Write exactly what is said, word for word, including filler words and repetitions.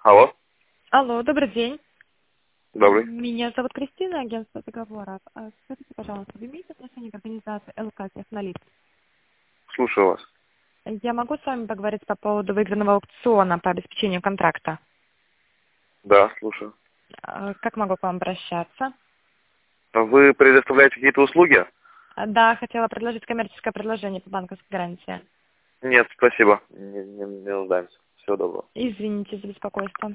Алло, Алло, добрый день. добрый. Меня зовут Кристина, агентство договоров. А Скажите, пожалуйста, вы имеете отношение к организации ЛК Технолит? Слушаю вас. Я могу с вами поговорить по поводу выигранного аукциона по обеспечению контракта? Да, слушаю. А, Как могу к вам обращаться? Вы предоставляете какие-то услуги? А, Да, хотела предложить коммерческое предложение по банковской гарантии. Нет, спасибо. Не, не, не нуждаемся. Всего доброго. Извините за беспокойство.